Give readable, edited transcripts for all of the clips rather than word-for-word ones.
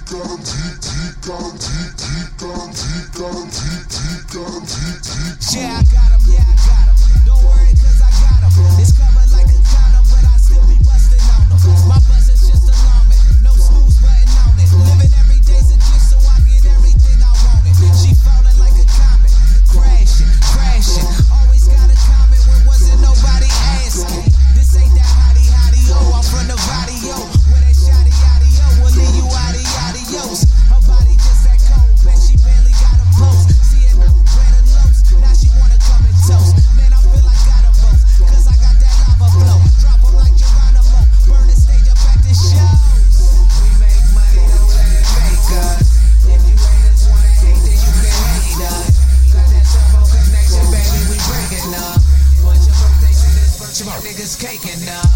I got 'em, Don't worry, cause I got 'em. It's covered like a condom, but I still be bustin' on 'em. My buzz is just alarming, no snooze button on it. Living every day's a gift, so I get everything I wanted. She falling like a comet, crashing. Always got a comment when wasn't nobody asking. This ain't that hottie, oh, I'm from the Vadio. Where that shotty, oh, will leave you adios. Her body just that cold, bet she barely got a post. See it now, bread and loaves, now she wanna come and toast. Man, I feel like gotta boast, cause I got that lava flow. Drop 'em like Geronimo, burn the stage up at the shows. We make money, don't let it make us. If you haters wanna hate, then you can hate us. Got that turbo connection, baby, we breaking up. Bunch of birthdays in this virtual niggas caking up.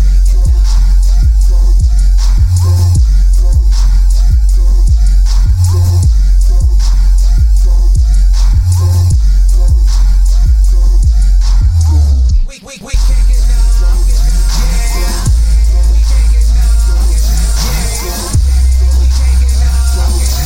We caking up, yeah. We caking up, yeah. We caking up,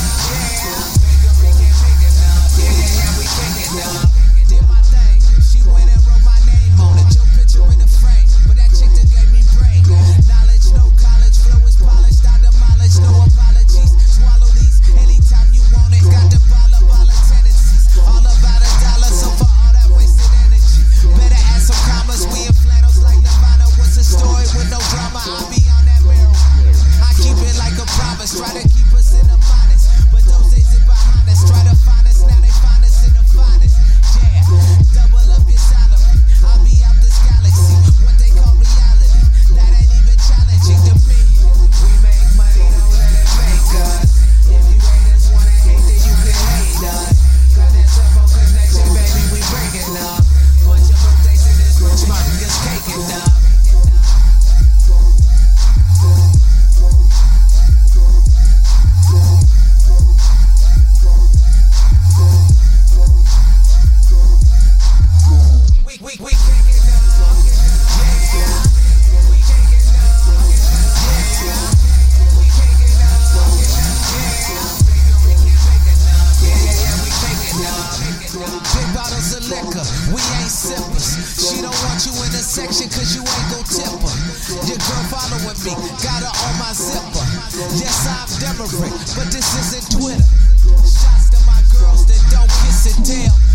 yeah. We caking up. Did my thing. She went and wrote my name on it. Your picture in the frame, but that chick that gave me brain. Knowledge, no college, flow is polished. I demolish, no apologies. Swallow these anytime you want it. Got the ball of tendencies. All about a dollar, so for all that wasted energy, better add some commas. We in flannels like Nirvana. What's the story with no drama? I be on that marijuana. I keep it like a promise. Try to keep us in the minus, but those days are behind us. Try to find us, now they find us in the finest. Yeah, double up your salary. I'll be out this galaxy. What they call reality, that ain't even challenging to me. We make money, don't let it make us. If you haters wanna hate, then you can hate us. Got that turbo connection, baby, we breaking up. Bunch of birthdays in this rich market, just caking up. We caking up, yeah. We caking up, yeah. We caking up, yeah. We caking up. Big bottles of liquor, we ain't sippers. She don't want you in the section cause you ain't gon' tip her. Your girl following me, got her on my zipper. Yes, I'm Demerick, but this isn't Twitter. Shots to my girls that don't kiss and tell.